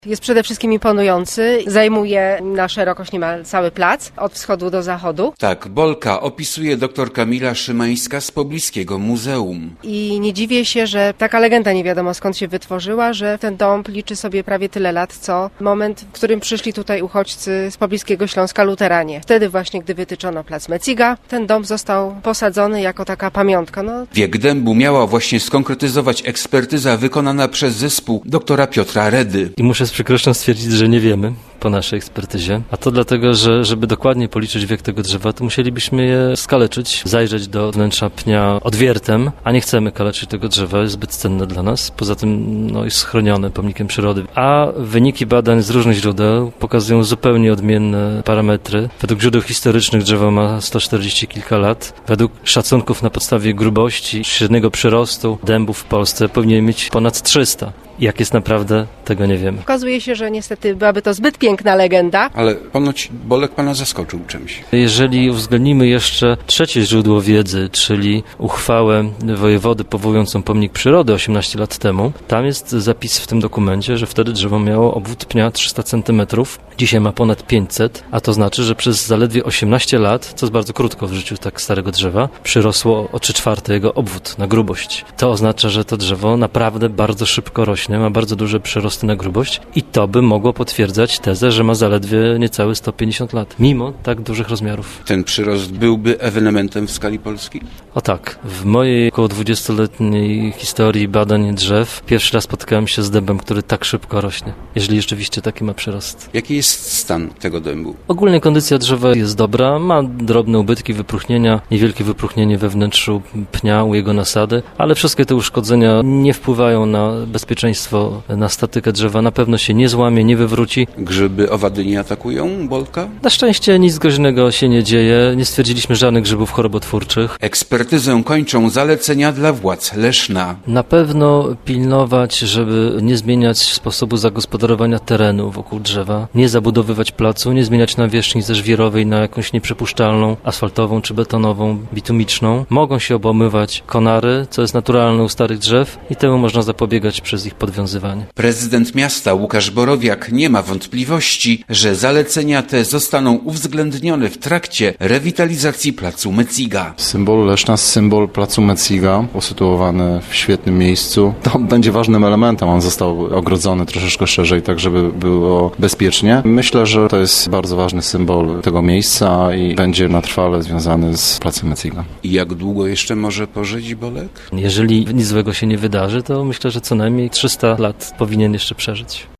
Jest przede wszystkim imponujący, zajmuje na szerokość niemal cały plac, od wschodu do zachodu. Tak, Bolka opisuje dr Kamila Szymańska z pobliskiego muzeum. I nie dziwię się, że taka legenda nie wiadomo skąd się wytworzyła, że ten dom liczy sobie prawie tyle lat, co moment, w którym przyszli tutaj uchodźcy z pobliskiego Śląska luteranie. Wtedy właśnie, gdy wytyczono plac Meciga, ten dom został posadzony jako taka pamiątka. Wiek dębu miała właśnie skonkretyzować ekspertyza wykonana przez zespół doktora Piotra Redy. I muszę z przykrością stwierdzić, że nie wiemy po naszej ekspertyzie. A to dlatego, że żeby dokładnie policzyć wiek tego drzewa, to musielibyśmy je skaleczyć, zajrzeć do wnętrza pnia odwiertem, a nie chcemy kaleczyć tego drzewa, jest zbyt cenne dla nas. Poza tym jest schronione pomnikiem przyrody. A wyniki badań z różnych źródeł pokazują zupełnie odmienne parametry. Według źródeł historycznych drzewo ma 140 kilka lat. Według szacunków na podstawie grubości średniego przyrostu dębów w Polsce powinien mieć ponad 300. Jak jest naprawdę, tego nie wiemy. Okazuje się, że niestety byłaby to zbyt piękna legenda. Ale ponoć Bolek pana zaskoczył czymś. Jeżeli uwzględnimy jeszcze trzecie źródło wiedzy, czyli uchwałę wojewody powołującą pomnik przyrody 18 lat temu, tam jest zapis w tym dokumencie, że wtedy drzewo miało obwód pnia 300 cm, dzisiaj ma ponad 500, a to znaczy, że przez zaledwie 18 lat, co jest bardzo krótko w życiu tak starego drzewa, przyrosło o 3/4 jego obwód na grubość. To oznacza, że to drzewo naprawdę bardzo szybko rośnie, ma bardzo duże przyrosty na grubość i to by mogło potwierdzać tezę, że ma zaledwie niecałe 150 lat, mimo tak dużych rozmiarów. Ten przyrost byłby ewenementem w skali Polski? O tak, w mojej około 20-letniej historii badań drzew pierwszy raz spotkałem się z dębem, który tak szybko rośnie, jeżeli rzeczywiście taki ma przyrost. Jaki jest stan tego dębu? Ogólnie kondycja drzewa jest dobra, ma drobne ubytki, wypróchnienia, niewielkie wypróchnienie we wnętrzu pnia u jego nasady, ale wszystkie te uszkodzenia nie wpływają na bezpieczeństwo, na statykę drzewa, na pewno się nie złamie, nie wywróci. Grzyby, owady nie atakują Bolka? Na szczęście nic groźnego się nie dzieje, nie stwierdziliśmy żadnych grzybów chorobotwórczych. Ekspertyzę kończą zalecenia dla władz Leszna. Na pewno pilnować, żeby nie zmieniać sposobu zagospodarowania terenu wokół drzewa, nie zabudowywać placu, nie zmieniać nawierzchni ze żwirowej na jakąś nieprzepuszczalną, asfaltową czy betonową, bitumiczną. Mogą się obłamywać konary, co jest naturalne u starych drzew i temu można zapobiegać przez ich podwiązywanie. Prezydent miasta Łukasz Borowiak nie ma wątpliwości, że zalecenia te zostaną uwzględnione w trakcie rewitalizacji placu Meciga. Symbol Leszna, symbol placu Meciga, usytuowany w świetnym miejscu. To będzie ważnym elementem. On został ogrodzony troszeczkę szerzej, tak żeby było bezpiecznie. Myślę, że to jest bardzo ważny symbol tego miejsca i będzie na trwale związany z placem Meciga. I jak długo jeszcze może pożyć Bolek? Jeżeli nic złego się nie wydarzy, to myślę, że co najmniej 300 lat powinien jeszcze przeżyć.